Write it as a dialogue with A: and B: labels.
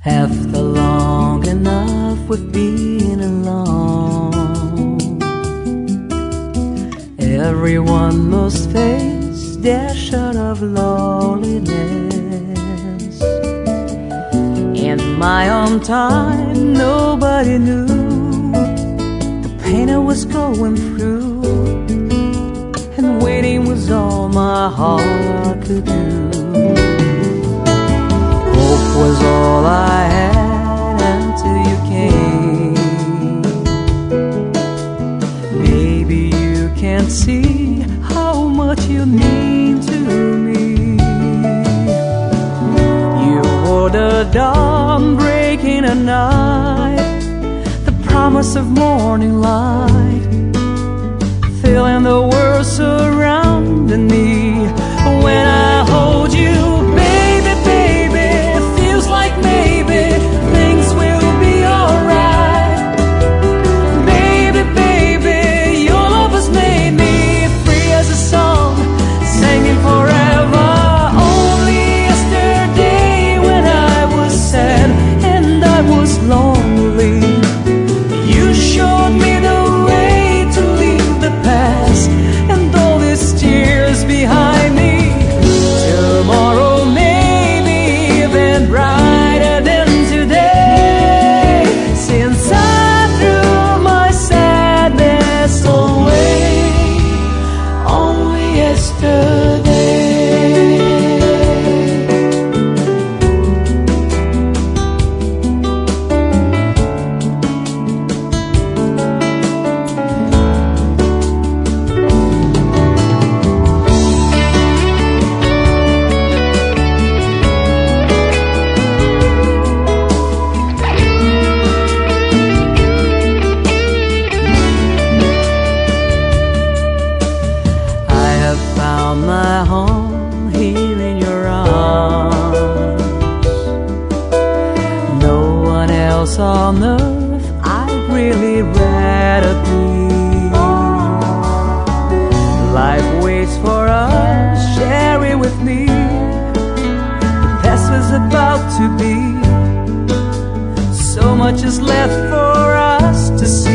A: After long enough with being alone, everyone must face their shot of loneliness. In my own time, nobody knew the pain I was going through, and waiting was all my heart could do. Hope was all I had until you came. Maybe you can't see how much you mean to me. You were the dawn breaking a night, the promise of morning light, filling the world surrounding me. When I hold you, baby, baby, it feels like maybe things will be alright. Baby, baby, your love has made me free as a song, singing forever. Only yesterday when I was sad and I was lonely, you showed me the way to leave the past and all these tears behind me. Tomorrow may be even brighter than today, since I threw my sadness away only yesterday. My home here in your arms. No one else on earth I'd really rather be. Life waits for us, share it with me. The past is about to be. So much is left for us to see.